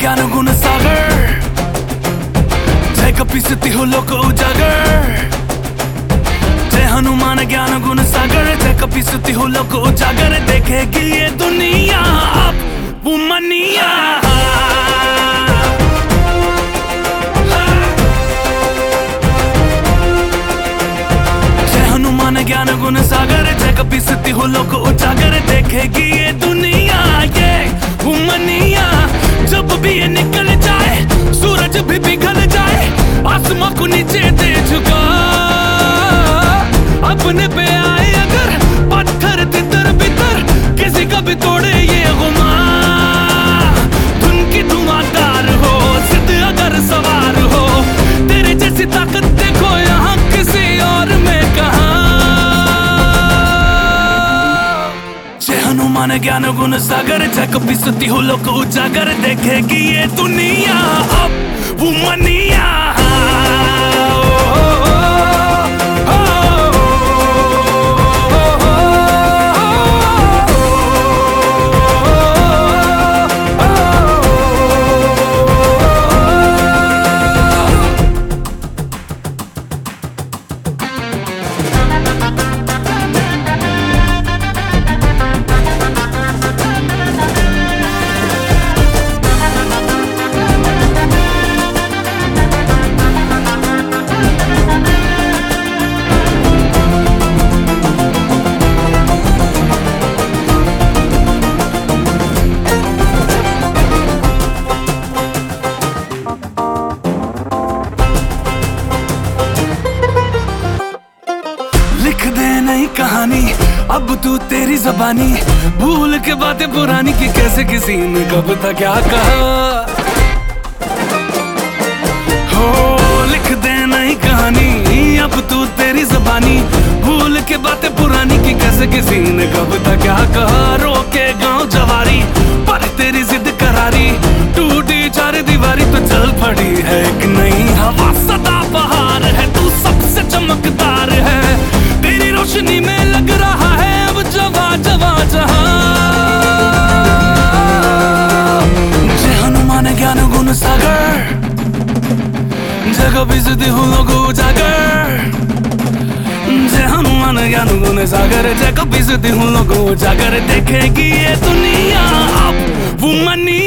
ज्ञान गुण सागर, जय कपीसती हो लोक उजागर। जय हनुमान ज्ञान गुण सागर, जय कपीसती हो लोक उजागर। देखेगी ये दुनिया अब वो मनिया। ज्ञान गुण सागर, जय कपीसती हो लोक उजागर। देखेगी ये दुनिया ये उमनिया। जब भी ये निकल जाए, सूरज भी पिघल जाए, आसमां को नीचे दे झुका। अपने पे आए अगर पत्थर तितर बितर, किसी का भी तोड़े ये गुमा। धुन की धुआंधार हो, जिद अगर सवार हो, तेरे जैसी ताकत देखो यहाँ किसी और में कहा। हनुमान ज्ञान गुण सागर, जय कपीसती हो लोक उजागर। देखेगी ये दुनिया अब वो मनिया। लिख दे नई कहानी अब तू तेरी ज़बानी, भूल के बातें पुरानी की कैसे किसी ने कब तक क्या कहा। हो लिख दे नई कहानी अब तू तेरी ज़बानी, भूल के बातें पुरानी की कैसे किसी ने कब तक क्या कहा। रोके गांव जवारी पर तेरी जिद करारी, टूटी चार दीवारी तो चल पड़ी है एक नई हवा। सदा बहार है तू सबसे चमकदार है, तेरी रोशनी में लग रहा है अब जवा जवा जहां। जय हनुमान ज्ञान गुण सागर, जय कपीसती हो लोक उजागर। जय हनुमान ज्ञान गुण सागर, जय कपीसती हो लोक उजागर। देखेगी ये दुनिया अब वो मनिया।